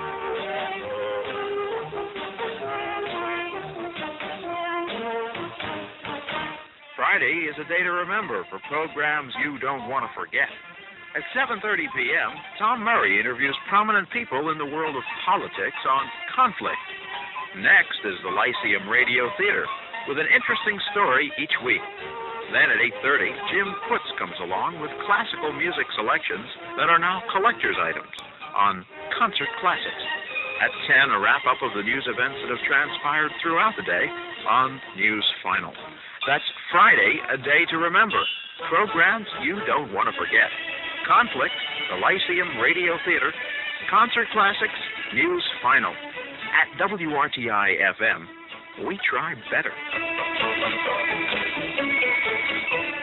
Friday is a day to remember for programs you don't want to forget. At 7:30 p.m., Tom Murray interviews prominent people in the world of politics on conflict. Next is the Lyceum Radio Theater with an interesting story each week. Then at 8:30, Jim Putz comes along with classical music selections that are now collector's items on Concert Classics. At 10, a wrap-up of the news events that have transpired throughout the day on News Final. That's Friday, a day to remember. Programs you don't want to forget. Conflict, the Lyceum Radio Theater, Concert Classics, News Final. At WRTI-FM, we try better.